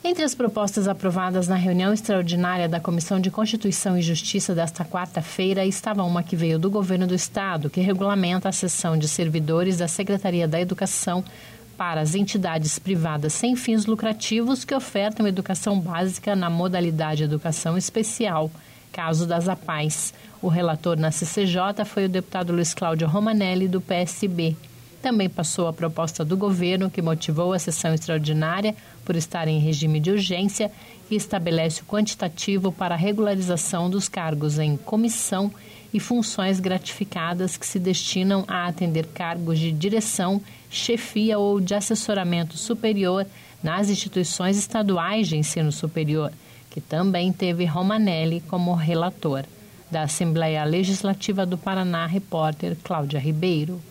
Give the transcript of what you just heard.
Entre as propostas aprovadas na reunião extraordinária da Comissão de Constituição e Justiça desta quarta-feira estava uma que veio do Governo do Estado, que regulamenta a cessão de servidores da Secretaria da Educação para as entidades privadas sem fins lucrativos que ofertam educação básica na modalidade educação especial, caso das APAES. O relator na CCJ foi o deputado Luiz Cláudio Romanelli, do PSB. Também passou a proposta do governo, que motivou a sessão extraordinária por estar em regime de urgência e estabelece o quantitativo para a regularização dos cargos em comissão e funções gratificadas que se destinam a atender cargos de direção, chefia ou de assessoramento superior nas instituições estaduais de ensino superior, que também teve Romanelli como relator. Da Assembleia Legislativa do Paraná, repórter Cláudia Ribeiro.